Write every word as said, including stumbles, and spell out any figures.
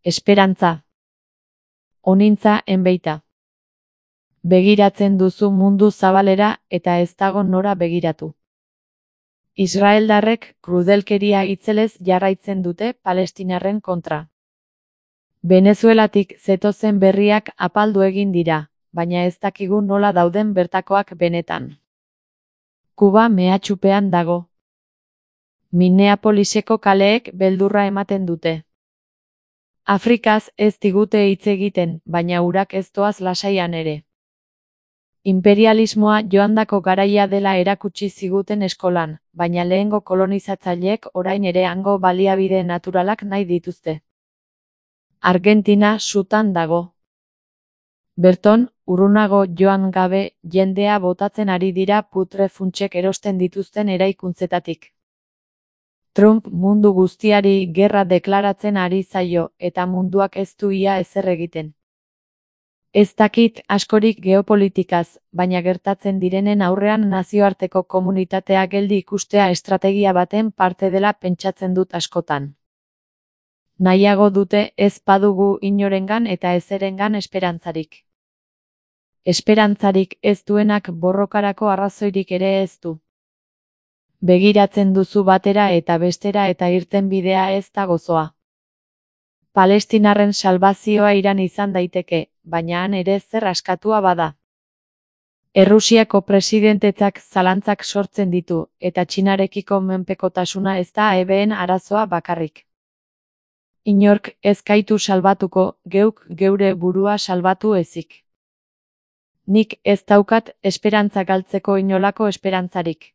Esperantza. Onintza enbeita. Begiratzen duzu mundu zabalera eta ez dago nora begiratu. Israeldarrek krudelkeria itzelez jarraitzen dute palestinarren kontra. Venezuelatik zetozen berriak apaldu egin dira, baina ez dakigu nola dauden bertakoak benetan. Kuba mehatxupean dago. Minneapoliseko kaleek beldurra ematen dute. Afrikaz ez digute hitz egiten, baina urak ez doaz lasaian ere. Imperialismoa joandako garaia dela erakutsi ziguten eskolan, baina lehengo kolonizatzaileek orain ere hango baliabide naturalak nahi dituzte. Argentina sutan dago. Berton, urrunago joan gabe, jendea botatzen ari dira putre funtsek erosten dituzten eraikuntzetatik. Trump mundu guztiari gerra deklaratzen ari zaio, eta munduak ez du ia ezer egiten. Ez dakit askorik geopolitikaz, baina gertatzen direnen aurrean nazioarteko komunitatea geldi ikustea estrategia baten parte dela pentsatzen dut askotan. Nahiago dute ez badugu inorengan eta ezerengan esperantzarik. Esperantzarik ez duenak borrokarako arrazoirik ere ez du. Begiratzen duzu batera eta bestera eta irten bidea ez da gozoa. Palestinarren salbazioa Iran izan daiteke, baina han ere zer askatua bada. Errusiako presidentetzak zalantzak sortzen ditu, eta Txinarekiko menpekotasuna ez da ebeen arazoa bakarrik. Inork ez gaitu salbatuko, geuk geure burua salbatu ezik. Nik ez daukat esperantza galtzeko inolako esperantzarik.